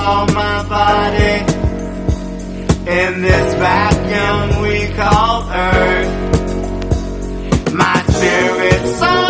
call my body in this vacuum we call Earth. My spirit's so